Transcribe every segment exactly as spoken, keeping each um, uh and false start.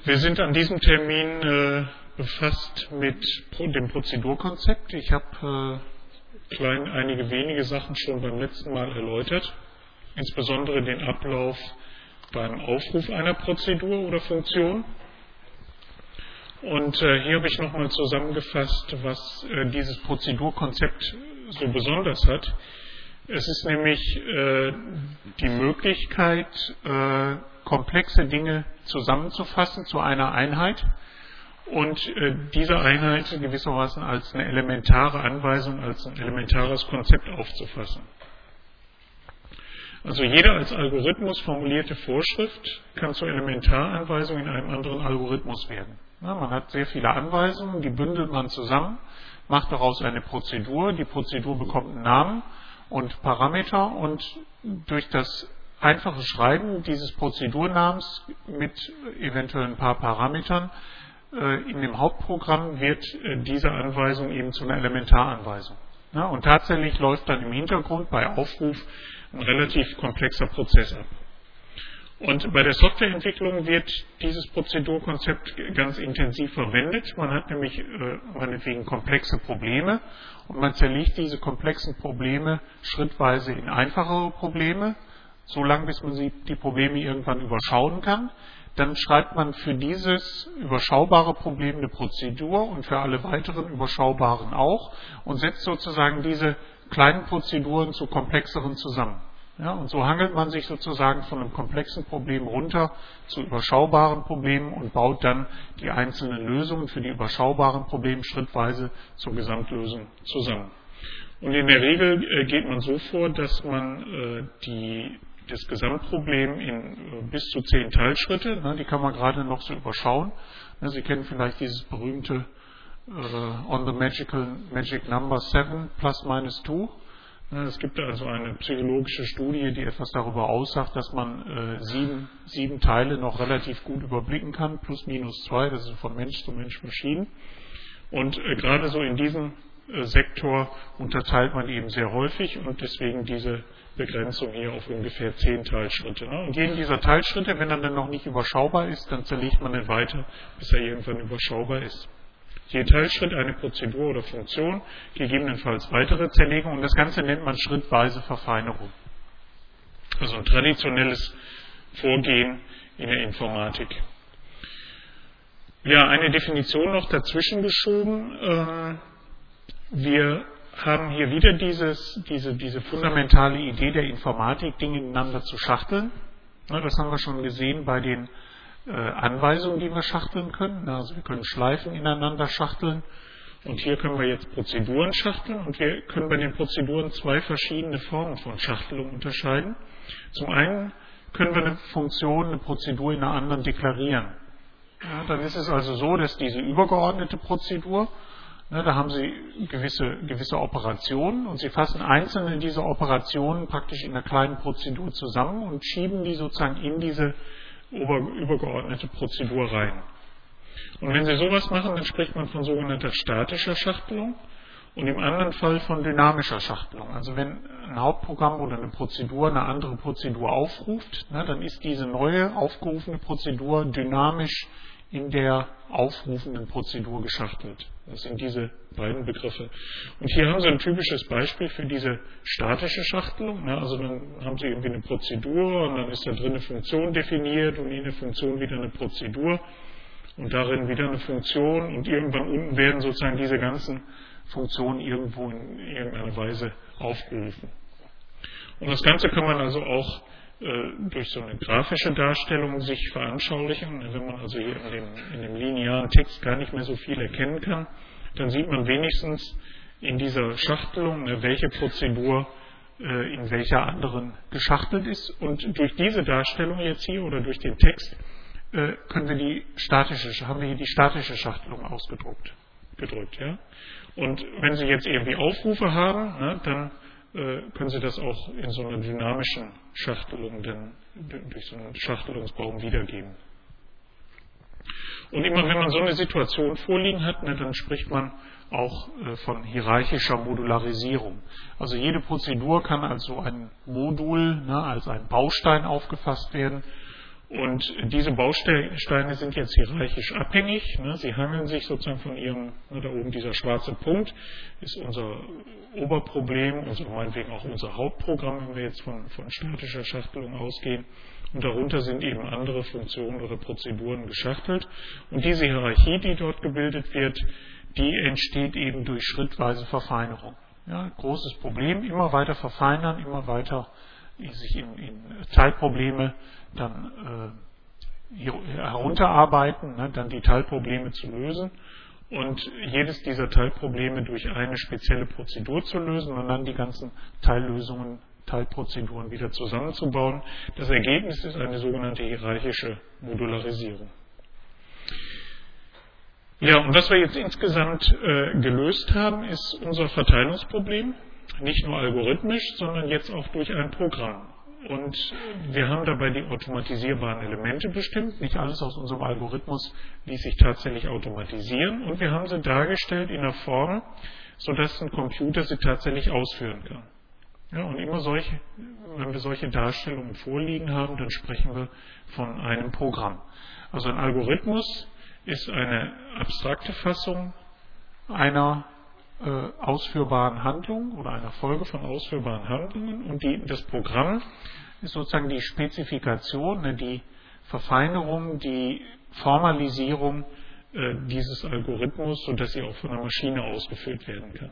Wir sind an diesem Termin äh, befasst mit dem Prozedurkonzept. Ich habe äh, klein einige wenige Sachen schon beim letzten Mal erläutert, insbesondere den Ablauf beim Aufruf einer Prozedur oder Funktion. Und äh, hier habe ich nochmal zusammengefasst, was äh, dieses Prozedurkonzept so besonders hat. Es ist nämlich äh, die Möglichkeit, äh, komplexe Dinge zusammenzufassen zu einer Einheit und äh, diese Einheit gewissermaßen als eine elementare Anweisung, als ein elementares Konzept aufzufassen. Also jede als Algorithmus formulierte Vorschrift kann zur Elementaranweisung in einem anderen Algorithmus werden. Ja, man hat sehr viele Anweisungen, die bündelt man zusammen, macht daraus eine Prozedur, die Prozedur bekommt einen Namen und Parameter und durch das einfache Schreiben dieses Prozedurnamens mit eventuell ein paar Parametern äh, in dem Hauptprogramm wird äh, diese Anweisung eben zu einer Elementaranweisung. Ja, und tatsächlich läuft dann im Hintergrund bei Aufruf ein relativ komplexer Prozess ab. Und bei der Softwareentwicklung wird dieses Prozedurkonzept ganz intensiv verwendet. Man hat nämlich äh, meinetwegen komplexe Probleme und man zerlegt diese komplexen Probleme schrittweise in einfachere Probleme, so lange bis man sie, die Probleme irgendwann überschauen kann. Dann schreibt man für dieses überschaubare Problem eine Prozedur und für alle weiteren überschaubaren auch und setzt sozusagen diese kleinen Prozeduren zu komplexeren zusammen. Ja, und so hangelt man sich sozusagen von einem komplexen Problem runter zu überschaubaren Problemen und baut dann die einzelnen Lösungen für die überschaubaren Probleme schrittweise zur Gesamtlösung zusammen. Und in der Regel äh, geht man so vor, dass man äh, die, das Gesamtproblem in äh, bis zu zehn Teilschritte, ne, die kann man gerade noch so überschauen. Ne, Sie kennen vielleicht dieses berühmte äh, on the magical magic number seven plus minus two. Es gibt also eine psychologische Studie, die etwas darüber aussagt, dass man äh, sieben, sieben Teile noch relativ gut überblicken kann, plus minus zwei, das ist von Mensch zu Mensch verschieden. Und äh, gerade so in diesem äh, Sektor unterteilt man eben sehr häufig und deswegen diese Begrenzung hier auf ungefähr zehn Teilschritte. Ne? Und jeden dieser Teilschritte, wenn er dann noch nicht überschaubar ist, dann zerlegt man ihn weiter, bis er irgendwann überschaubar ist. Je Teilschritt eine Prozedur oder Funktion, gegebenenfalls weitere Zerlegung und das Ganze nennt man schrittweise Verfeinerung. Also ein traditionelles Vorgehen in der Informatik. Ja, eine Definition noch dazwischen geschoben. Wir haben hier wieder dieses, diese, diese fundamentale Idee der Informatik, Dinge ineinander zu schachteln. Das haben wir schon gesehen bei den Anweisungen, die wir schachteln können. Also wir können Schleifen ineinander schachteln und hier können wir jetzt Prozeduren schachteln und wir können bei den Prozeduren zwei verschiedene Formen von Schachtelung unterscheiden. Zum einen können wir eine Funktion, eine Prozedur in einer anderen deklarieren. Ja, dann ist es also so, dass diese übergeordnete Prozedur, ne, da haben Sie gewisse, gewisse Operationen und Sie fassen einzelne dieser Operationen praktisch in einer kleinen Prozedur zusammen und schieben die sozusagen in diese übergeordnete Prozedur rein. Und wenn Sie sowas machen, dann spricht man von sogenannter statischer Schachtelung und im anderen Fall von dynamischer Schachtelung. Also wenn ein Hauptprogramm oder eine Prozedur eine andere Prozedur aufruft, ne, dann ist diese neue aufgerufene Prozedur dynamisch in der aufrufenden Prozedur geschachtelt. Das sind diese beiden Begriffe. Und hier haben Sie ein typisches Beispiel für diese statische Schachtelung. Also dann haben Sie irgendwie eine Prozedur und dann ist da drin eine Funktion definiert und in der Funktion wieder eine Prozedur und darin wieder eine Funktion und irgendwann unten werden sozusagen diese ganzen Funktionen irgendwo in irgendeiner Weise aufgerufen. Und das Ganze kann man also auch durch so eine grafische Darstellung sich veranschaulichen. Wenn man also hier in dem, in dem linearen Text gar nicht mehr so viel erkennen kann, dann sieht man wenigstens in dieser Schachtelung, welche Prozedur in welcher anderen geschachtelt ist. Und durch diese Darstellung jetzt hier oder durch den Text können wir die statische, haben wir hier die statische Schachtelung ausgedruckt. Gedrückt, ja? Und wenn Sie jetzt irgendwie Aufrufe haben, ne, dann können Sie das auch in so einer dynamischen Schachtelung, denn, durch so einen Schachtelungsbaum wiedergeben. Und immer wenn man so eine Situation vorliegen hat, ne, dann spricht man auch äh, von hierarchischer Modularisierung. Also jede Prozedur kann als so ein Modul, ne, als ein Baustein aufgefasst werden Und diese Bausteine sind jetzt hierarchisch abhängig. Ne? Sie hangeln sich sozusagen von ihrem, ne, da oben dieser schwarze Punkt ist unser Oberproblem, also meinetwegen auch unser Hauptprogramm, wenn wir jetzt von, von statischer Schachtelung ausgehen. Und darunter sind eben andere Funktionen oder Prozeduren geschachtelt. Und diese Hierarchie, die dort gebildet wird, die entsteht eben durch schrittweise Verfeinerung. Ja, großes Problem, immer weiter verfeinern, immer weiter sich in, in Teilprobleme dann äh, herunterarbeiten, ne, dann die Teilprobleme zu lösen und jedes dieser Teilprobleme durch eine spezielle Prozedur zu lösen und dann die ganzen Teillösungen, Teilprozeduren wieder zusammenzubauen. Das Ergebnis ist eine sogenannte hierarchische Modularisierung. Ja, und was wir jetzt insgesamt äh, gelöst haben, ist unser Verteilungsproblem. Nicht nur algorithmisch, sondern jetzt auch durch ein Programm. Und wir haben dabei die automatisierbaren Elemente bestimmt. Nicht alles aus unserem Algorithmus ließ sich tatsächlich automatisieren. Und wir haben sie dargestellt in einer Form, sodass ein Computer sie tatsächlich ausführen kann. Ja, und immer solche, wenn wir solche Darstellungen vorliegen haben, dann sprechen wir von einem Programm. Also ein Algorithmus ist eine abstrakte Fassung einer äh, ausführbaren Handlung oder einer Folge von ausführbaren Handlungen und die, das Programm ist sozusagen die Spezifikation, ne, die Verfeinerung, die Formalisierung äh, dieses Algorithmus, sodass sie auch von der Maschine ausgeführt werden kann.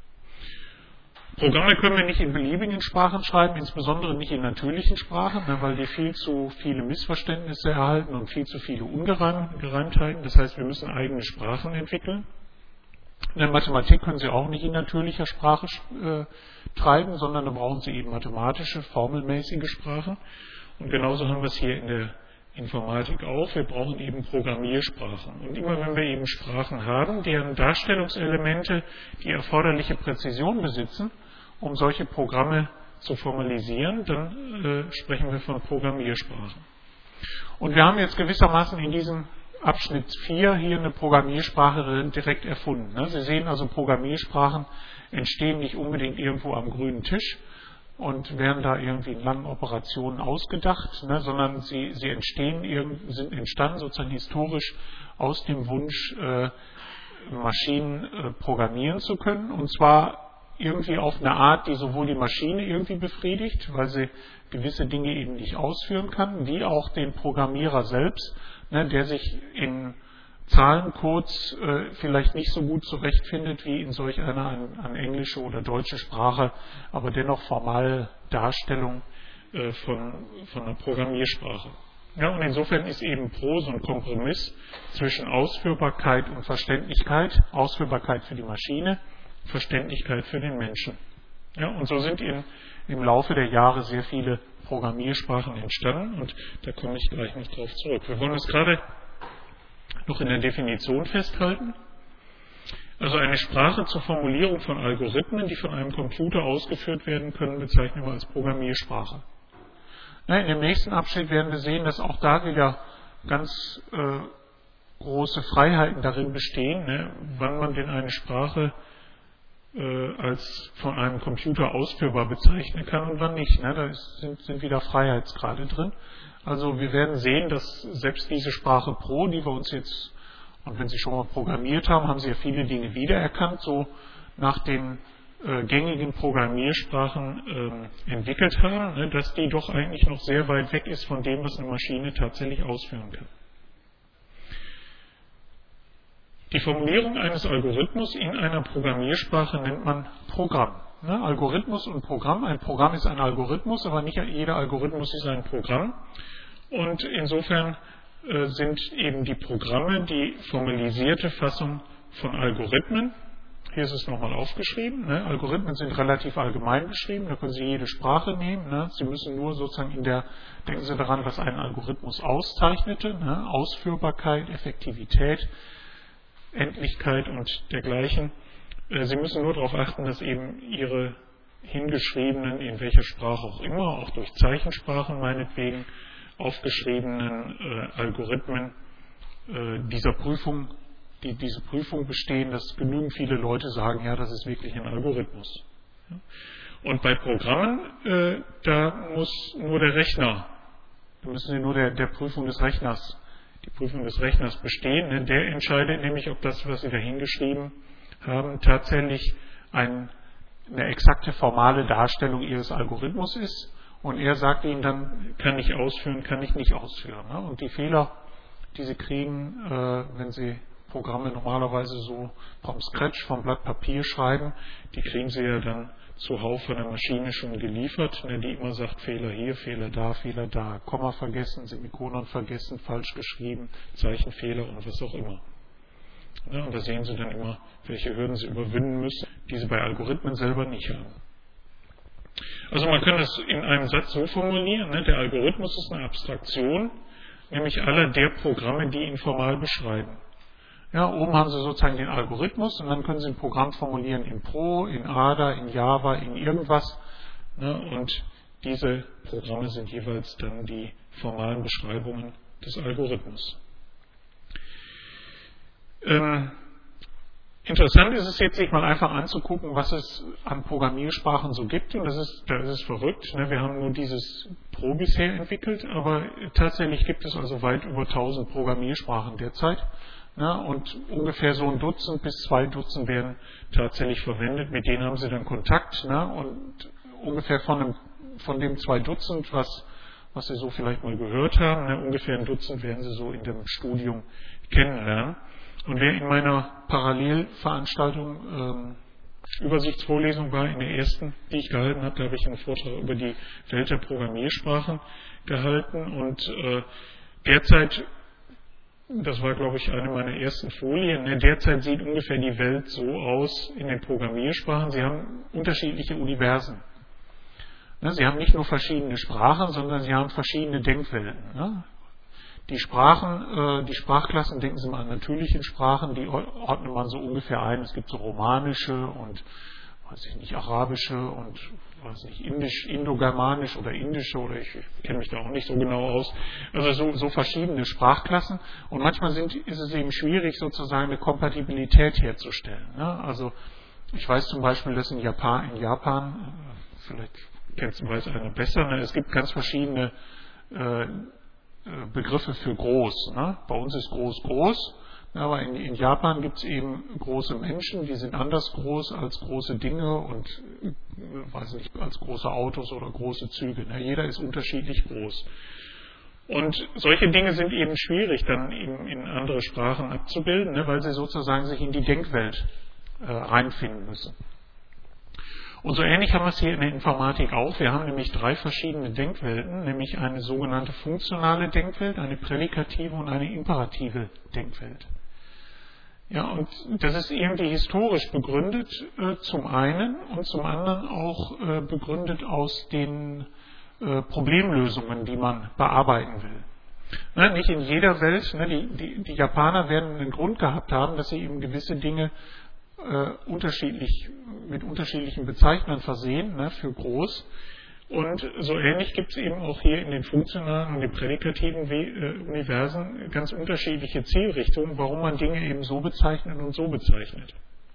Programme können wir nicht in beliebigen Sprachen schreiben, insbesondere nicht in natürlichen Sprachen, ne, weil die viel zu viele Missverständnisse erhalten und viel zu viele Ungereimtheiten. Das heißt, wir müssen eigene Sprachen entwickeln. In der Mathematik können Sie auch nicht in natürlicher Sprache äh, treiben, sondern da brauchen Sie eben mathematische, formelmäßige Sprache. Und genauso haben wir es hier in der Informatik auch. Wir brauchen eben Programmiersprachen. Und immer wenn wir eben Sprachen haben, deren Darstellungselemente die erforderliche Präzision besitzen, um solche Programme zu formalisieren, dann äh, sprechen wir von Programmiersprachen. Und wir haben jetzt gewissermaßen in diesem Abschnitt vier hier eine Programmiersprache direkt erfunden. Ne? Sie sehen also, Programmiersprachen entstehen nicht unbedingt irgendwo am grünen Tisch und werden da irgendwie in langen Operationen ausgedacht, ne? sondern sie, sie entstehen, sind entstanden sozusagen historisch aus dem Wunsch, äh, Maschinen äh, programmieren zu können, und zwar irgendwie auf eine Art, die sowohl die Maschine irgendwie befriedigt, weil sie gewisse Dinge eben nicht ausführen kann, wie auch den Programmierer selbst, ne, der sich in Zahlencodes äh, vielleicht nicht so gut zurechtfindet wie in solch einer an, an englische oder deutsche Sprache, aber dennoch formal Darstellung äh, von, von einer Programmiersprache. Ja, und insofern ist eben Pro so ein Kompromiss zwischen Ausführbarkeit und Verständlichkeit, Ausführbarkeit für die Maschine, Verständlichkeit für den Menschen. Ja, und so sind in, im Laufe der Jahre sehr viele Programmiersprachen entstanden und da komme ich gleich noch drauf zurück. Wir wollen uns gerade noch in der Definition festhalten. Also eine Sprache zur Formulierung von Algorithmen, die von einem Computer ausgeführt werden können, bezeichnen wir als Programmiersprache. In dem nächsten Abschnitt werden wir sehen, dass auch da wieder ganz äh, große Freiheiten darin bestehen, ne, wann man denn eine Sprache äh, als von einem Computer ausführbar bezeichnen kann und wann nicht. Ne. Da ist, sind, sind wieder Freiheitsgrade drin. Also wir werden sehen, dass selbst diese Sprache Pro, die wir uns jetzt, und wenn Sie schon mal programmiert haben, haben Sie ja viele Dinge wiedererkannt, so nach den äh, gängigen Programmiersprachen äh, entwickelt haben, ne, dass die doch eigentlich noch sehr weit weg ist von dem, was eine Maschine tatsächlich ausführen kann. Die Formulierung eines Algorithmus in einer Programmiersprache nennt man Programm. Ne, Algorithmus und Programm. Ein Programm ist ein Algorithmus, aber nicht jeder Algorithmus ist ein Programm. Und insofern äh, sind eben die Programme die formalisierte Fassung von Algorithmen. Hier ist es nochmal aufgeschrieben. Ne? Algorithmen sind relativ allgemein beschrieben, da können Sie jede Sprache nehmen. Ne? Sie müssen nur sozusagen in der, denken Sie daran, was einen Algorithmus auszeichnete, ne? Ausführbarkeit, Effektivität, Endlichkeit und dergleichen. Sie müssen nur darauf achten, dass eben Ihre hingeschriebenen, in welcher Sprache auch immer, auch durch Zeichensprachen meinetwegen, aufgeschriebenen äh, Algorithmen äh, dieser Prüfung, die diese Prüfung bestehen, dass genügend viele Leute sagen, ja, das ist wirklich ein Algorithmus. Und bei Programmen, äh, da muss nur der Rechner dann müssen Sie nur der, der Prüfung des Rechners, die Prüfung des Rechners bestehen. Ne? Der entscheidet nämlich, ob das, was Sie da hingeschrieben haben, tatsächlich ein, eine exakte formale Darstellung Ihres Algorithmus ist. Und er sagt Ihnen dann, kann ich ausführen, kann ich nicht ausführen. Ne? Und die Fehler, die Sie kriegen, äh, wenn Sie Programme normalerweise so vom Scratch, vom Blatt Papier schreiben, die kriegen Sie ja dann zuhauf von der Maschine schon geliefert, ne, die immer sagt, Fehler hier, Fehler da, Fehler da, Komma vergessen, Semikolon vergessen, falsch geschrieben, Zeichenfehler und was auch immer. Ja, und da sehen Sie dann immer, welche Hürden Sie überwinden müssen, die Sie bei Algorithmen selber nicht haben. Also man kann das in einem Satz so formulieren, ne, der Algorithmus ist eine Abstraktion, nämlich aller der Programme, die ihn formal beschreiben. Ja, oben haben Sie sozusagen den Algorithmus und dann können Sie ein Programm formulieren in Pro, in Ada, in Java, in irgendwas. Ne, und diese Programme sind jeweils dann die formalen Beschreibungen des Algorithmus. Ähm, interessant ist es jetzt, sich mal einfach anzugucken, was es an Programmiersprachen so gibt. Und das ist, das ist verrückt. Ne? Wir haben nur dieses Pro bisher entwickelt, aber tatsächlich gibt es also weit über tausend Programmiersprachen derzeit. Ja, und ungefähr so ein Dutzend bis zwei Dutzend werden tatsächlich verwendet. Mit denen haben Sie dann Kontakt. Ne? Und ungefähr von, einem, von dem zwei Dutzend, was, was Sie so vielleicht mal gehört haben, ne? ungefähr ein Dutzend werden Sie so in dem Studium kennenlernen. Und wer in meiner Parallelveranstaltung ähm, Übersichtsvorlesung war, in der ersten, die ich gehalten habe, da habe ich einen Vortrag über die Welt der Programmiersprachen gehalten. Und äh, derzeit, das war, glaube ich, eine meiner ersten Folien. Ne? Derzeit sieht ungefähr die Welt so aus in den Programmiersprachen. Sie haben unterschiedliche Universen. Ne? Sie haben nicht nur verschiedene Sprachen, sondern Sie haben verschiedene Denkwelten. Ne? Die Sprachen, äh, die Sprachklassen, denken Sie mal an natürlichen Sprachen, die ordnet man so ungefähr ein. Es gibt so romanische und, weiß ich nicht, arabische und, weiß nicht, indisch, indogermanisch oder indische oder ich, ich kenne mich da auch nicht so genau aus. Also so, so verschiedene Sprachklassen und manchmal sind, ist es eben schwierig, sozusagen eine Kompatibilität herzustellen. Ne? Also ich weiß zum Beispiel, dass in Japan, in Japan vielleicht kennt es weiß einer besser, ne? Es gibt ganz verschiedene äh, Begriffe für groß. Ne? Bei uns ist groß groß, aber in, in Japan gibt es eben große Menschen, die sind anders groß als große Dinge und weiß nicht, als große Autos oder große Züge. Ne? Jeder ist unterschiedlich groß. Und solche Dinge sind eben schwierig dann in, in andere Sprachen abzubilden, ne? Weil sie sozusagen sich in die Denkwelt äh, reinfinden müssen. Und so ähnlich haben wir es hier in der Informatik auch. Wir haben nämlich drei verschiedene Denkwelten, nämlich eine sogenannte funktionale Denkwelt, eine prädikative und eine imperative Denkwelt. Ja, und das ist irgendwie historisch begründet äh, zum einen und zum anderen auch äh, begründet aus den äh, Problemlösungen, die man bearbeiten will. Ne, nicht in jeder Welt, ne, die, die, die Japaner werden einen Grund gehabt haben, dass sie eben gewisse Dinge äh, unterschiedlich, mit unterschiedlichen Bezeichnern versehen, ne, für groß. Und so ähnlich gibt es eben auch hier in den funktionalen und den prädikativen We- äh, Universen ganz unterschiedliche Zielrichtungen, warum man Dinge eben so bezeichnet und so bezeichnet.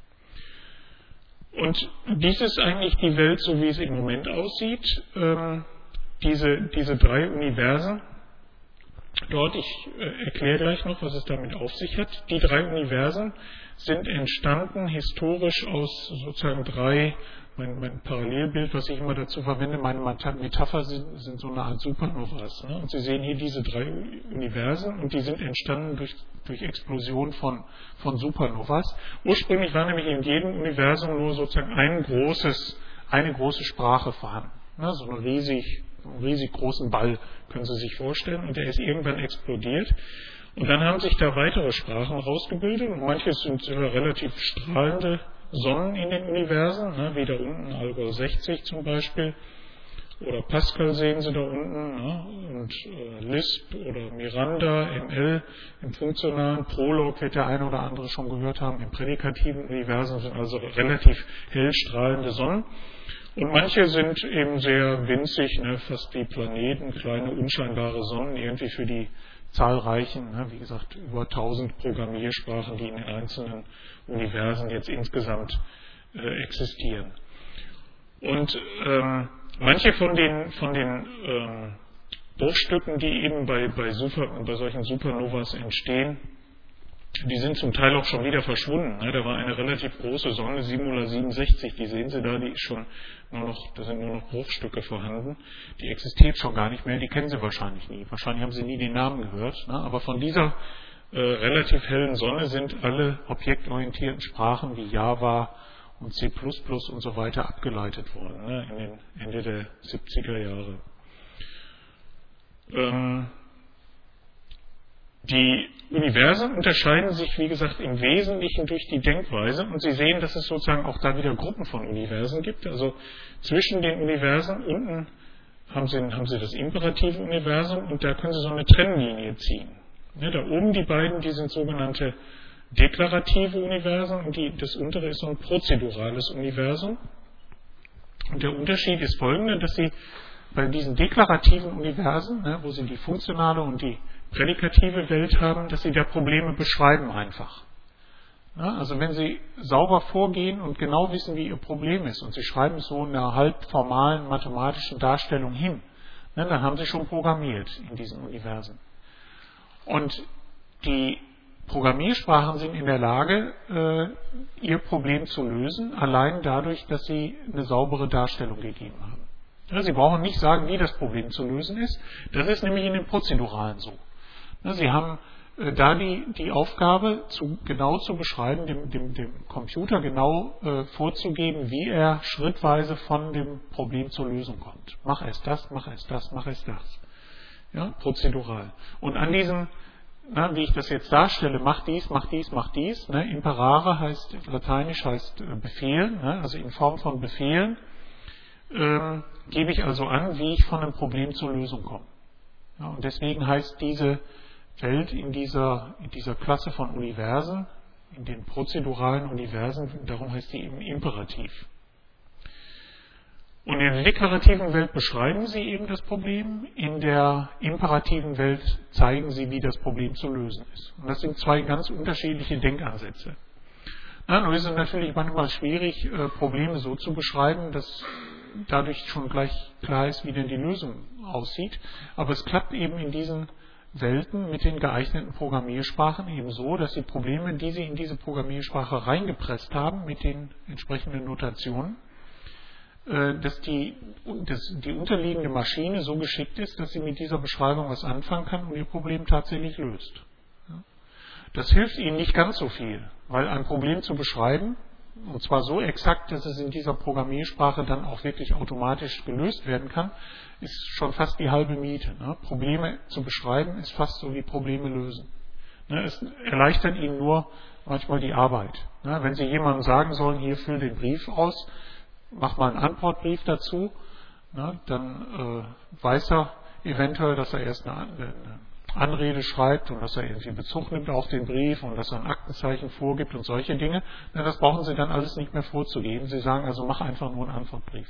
Und dies ist eigentlich die Welt, so wie es im Moment aussieht. Ähm, diese, diese drei Universen, dort, ich äh, erkläre gleich noch, was es damit auf sich hat. Die drei Universen sind entstanden historisch aus sozusagen drei, mein, mein Parallelbild, was ich immer dazu verwende, meine Metapher sind, sind so eine Art Supernovas. Ne? Und Sie sehen hier diese drei Universen und die sind entstanden durch, durch Explosion von, von Supernovas. Ursprünglich war nämlich in jedem Universum nur sozusagen ein großes, eine große Sprache vorhanden. Ne? So eine riesig, einen riesig großen Ball können Sie sich vorstellen und der ist irgendwann explodiert. Und dann haben sich da weitere Sprachen rausgebildet und manche sind relativ strahlende Sonnen in den Universen, ne, wie da unten Algol sechzig zum Beispiel, oder Pascal sehen Sie da unten, ne, und äh, Lisp oder Miranda, M L im funktionalen, Prolog wird der eine oder andere schon gehört haben, im prädikativen Universen sind also relativ hell strahlende Sonnen. Und manche sind eben sehr winzig, ne, fast wie Planeten, kleine unscheinbare Sonnen, irgendwie für die zahlreichen, ne, wie gesagt, über tausend Programmiersprachen, die in den einzelnen Universen jetzt insgesamt äh, existieren. Und ähm, manche von den, von den ähm, Bruchstücken, die eben bei, bei, Super, bei solchen Supernovas entstehen, die sind zum Teil auch schon wieder verschwunden. Da war eine relativ große Sonne, Simula siebenundsechzig, die sehen Sie da, die ist schon nur noch, da sind nur noch Bruchstücke vorhanden. Die existiert schon gar nicht mehr, die kennen Sie wahrscheinlich nie. Wahrscheinlich haben Sie nie den Namen gehört. Aber von dieser äh, relativ hellen Sonne sind alle objektorientierten Sprachen wie Java und C plus plus und so weiter abgeleitet worden, ne, in den Ende der siebziger Jahre. Ähm, Die Universen unterscheiden sich, wie gesagt, im Wesentlichen durch die Denkweise und Sie sehen, dass es sozusagen auch da wieder Gruppen von Universen gibt. Also zwischen den Universen unten haben Sie, haben Sie das imperative Universum und da können Sie so eine Trennlinie ziehen. Ja, da oben die beiden, die sind sogenannte deklarative Universen und die, das untere ist so ein prozedurales Universum. Und der Unterschied ist folgender, dass Sie bei diesen deklarativen Universen, ne, wo Sie die funktionale und die prädikative Welt haben, dass Sie da Probleme beschreiben einfach. Ja, also wenn Sie sauber vorgehen und genau wissen, wie Ihr Problem ist und Sie schreiben es so in einer halb formalen mathematischen Darstellung hin, ne, dann haben Sie schon programmiert in diesen Universen. Und die Programmiersprachen sind in der Lage, äh, ihr Problem zu lösen, allein dadurch, dass sie eine saubere Darstellung gegeben haben. Ja, Sie brauchen nicht sagen, wie das Problem zu lösen ist. Das ist nämlich in den Prozeduralen so. Ja, Sie haben äh, da die, die Aufgabe, zu, genau zu beschreiben, dem, dem, dem Computer genau äh, vorzugeben, wie er schrittweise von dem Problem zur Lösung kommt. Mach es das, mach es das, mach es das. Ja, prozedural. Und an diesem, na, wie ich das jetzt darstelle, mach dies, mach dies, mach dies, ne, imperare heißt, lateinisch heißt äh, Befehl, ne, also in Form von Befehlen, ähm, gebe ich also an, wie ich von einem Problem zur Lösung komme. Ja, und deswegen heißt diese Welt in dieser, in dieser Klasse von Universen, in den prozeduralen Universen, darum heißt die eben imperativ. Und in der deklarativen Welt beschreiben Sie eben das Problem, in der imperativen Welt zeigen Sie, wie das Problem zu lösen ist. Und das sind zwei ganz unterschiedliche Denkansätze. Na, nun ist es natürlich manchmal schwierig, Probleme so zu beschreiben, dass dadurch schon gleich klar ist, wie denn die Lösung aussieht. Aber es klappt eben in diesen Welten mit den geeigneten Programmiersprachen eben so, dass die Probleme, die Sie in diese Programmiersprache reingepresst haben, mit den entsprechenden Notationen, dass die, dass die unterliegende Maschine so geschickt ist, dass sie mit dieser Beschreibung was anfangen kann und ihr Problem tatsächlich löst. Das hilft Ihnen nicht ganz so viel, weil ein Problem zu beschreiben, und zwar so exakt, dass es in dieser Programmiersprache dann auch wirklich automatisch gelöst werden kann, ist schon fast die halbe Miete. Ne? Probleme zu beschreiben ist fast so wie Probleme lösen. Ne? Es erleichtert Ihnen nur manchmal die Arbeit. Ne? Wenn Sie jemandem sagen sollen, hier füll den Brief aus, mach mal einen Antwortbrief dazu, ne, dann äh, weiß er eventuell, dass er erst eine, eine Anrede schreibt und dass er irgendwie Bezug nimmt auf den Brief und dass er ein Aktenzeichen vorgibt und solche Dinge. Ne, das brauchen Sie dann alles nicht mehr vorzugeben. Sie sagen also, mach einfach nur einen Antwortbrief.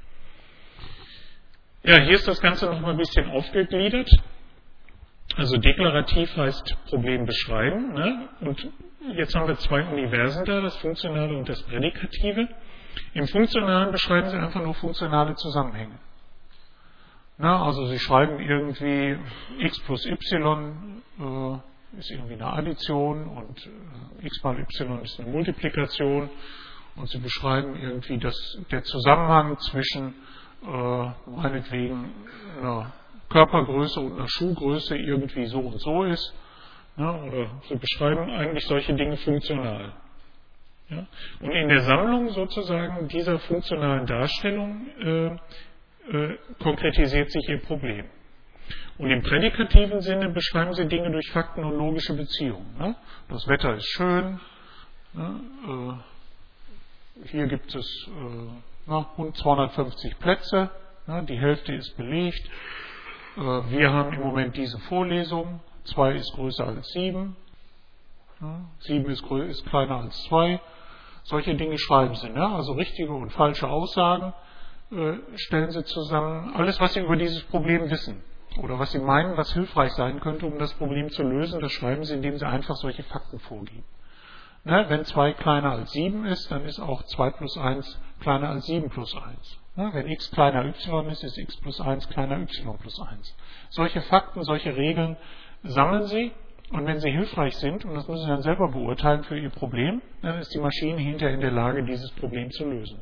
Ja, hier ist das Ganze noch mal ein bisschen aufgegliedert. Also deklarativ heißt Problem beschreiben. Ne? Und jetzt haben wir zwei Universen da, das Funktionale und das Prädikative. Im Funktionalen beschreiben Sie einfach nur funktionale Zusammenhänge. Na, also Sie schreiben irgendwie x plus y äh, ist irgendwie eine Addition und äh, x mal y ist eine Multiplikation und Sie beschreiben irgendwie, dass der Zusammenhang zwischen äh, meinetwegen einer Körpergröße und einer Schuhgröße irgendwie so und so ist. Na, oder Sie beschreiben eigentlich solche Dinge funktional. Ja? Und in der Sammlung sozusagen dieser funktionalen Darstellung äh, äh, konkretisiert sich Ihr Problem. Und im prädikativen Sinne beschreiben Sie Dinge durch Fakten und logische Beziehungen. Ne? Das Wetter ist schön, ne? äh, hier gibt es äh, na, zweihundertfünfzig Plätze, ne? Die Hälfte ist belegt, äh, wir haben im Moment diese Vorlesung, zwei ist größer als sieben, ne? sieben ist, grö- ist kleiner als zwei. Solche Dinge schreiben Sie, ne? Also richtige und falsche Aussagen äh, stellen Sie zusammen. Alles, was Sie über dieses Problem wissen oder was Sie meinen, was hilfreich sein könnte, um das Problem zu lösen, das schreiben Sie, indem Sie einfach solche Fakten vorgeben. Ne, wenn zwei kleiner als sieben ist, dann ist auch zwei plus eins kleiner als sieben plus eins. Ne, wenn x kleiner y ist, ist x plus eins kleiner y plus eins. Solche Fakten, solche Regeln sammeln Sie, und wenn sie hilfreich sind, und das müssen Sie dann selber beurteilen für Ihr Problem, dann ist die Maschine hinterher in der Lage, dieses Problem zu lösen.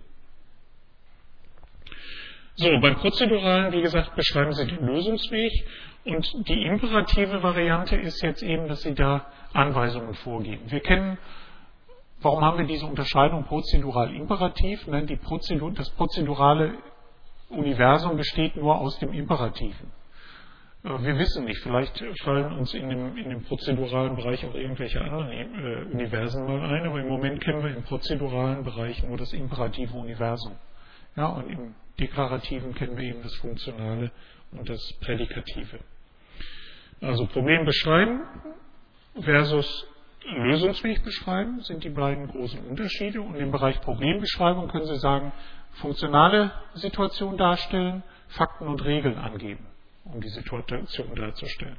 So, beim Prozeduralen, wie gesagt, beschreiben Sie den Lösungsweg, und die imperative Variante ist jetzt eben, dass Sie da Anweisungen vorgeben. Wir kennen, warum haben wir diese Unterscheidung prozedural-imperativ? Ne? Die Prozedur, das prozedurale Universum besteht nur aus dem Imperativen. Wir wissen nicht, vielleicht fallen uns in dem, in dem prozeduralen Bereich auch irgendwelche anderen äh, Universen mal ein, aber im Moment kennen wir im prozeduralen Bereich nur das imperative Universum. Ja, und im deklarativen kennen wir eben das Funktionale und das Prädikative. Also Problem beschreiben versus Lösungsweg beschreiben sind die beiden großen Unterschiede, und im Bereich Problembeschreibung können Sie sagen, funktionale Situation darstellen, Fakten und Regeln angeben, um die Situation darzustellen.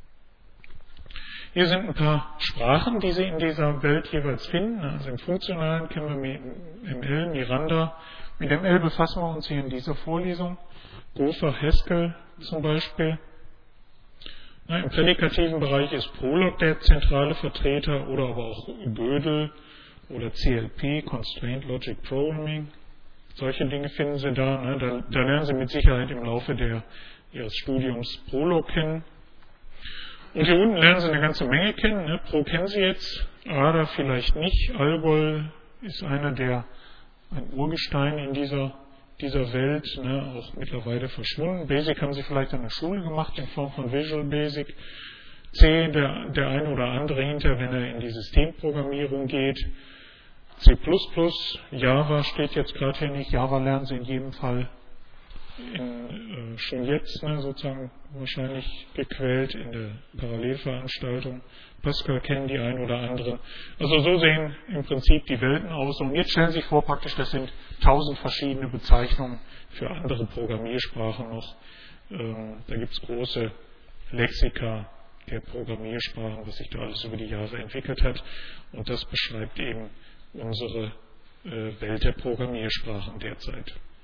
Hier sind ein paar Sprachen, die Sie in dieser Welt jeweils finden. Also im Funktionalen kennen wir M L, Miranda. Mit M L befassen wir uns hier in dieser Vorlesung. Gopher, Haskell zum Beispiel. Na, im prädikativen Bereich ist Prolog der zentrale Vertreter, oder aber auch Gödel oder C L P, Constraint Logic Programming. Solche Dinge finden Sie da. Ne? Da, da lernen Sie mit Sicherheit im Laufe der, Ihres Studiums Prolog kennen. Und hier unten lernen Sie eine ganze Menge kennen. Ne? Pro kennen Sie jetzt, Ada vielleicht nicht. Algol ist einer der, ein Urgestein in dieser, dieser Welt, ne? Auch mittlerweile verschwunden. Basic haben Sie vielleicht an der Schule gemacht in Form von Visual Basic. C, der, der eine oder andere hinter, wenn er in die Systemprogrammierung geht. C plus plus, Java steht jetzt gerade hier nicht. Java lernen Sie in jedem Fall in, äh, schon jetzt, ne, sozusagen wahrscheinlich gequält in der Parallelveranstaltung. Pascal kennen die ein oder anderen. Also so sehen im Prinzip die Welten aus. Und jetzt stellen Sie sich vor, praktisch, das sind tausend verschiedene Bezeichnungen für andere Programmiersprachen noch. Ähm, da gibt es große Lexika der Programmiersprachen, was sich da alles über die Jahre entwickelt hat. Und das beschreibt eben unsere äh, Welt der Programmiersprachen derzeit.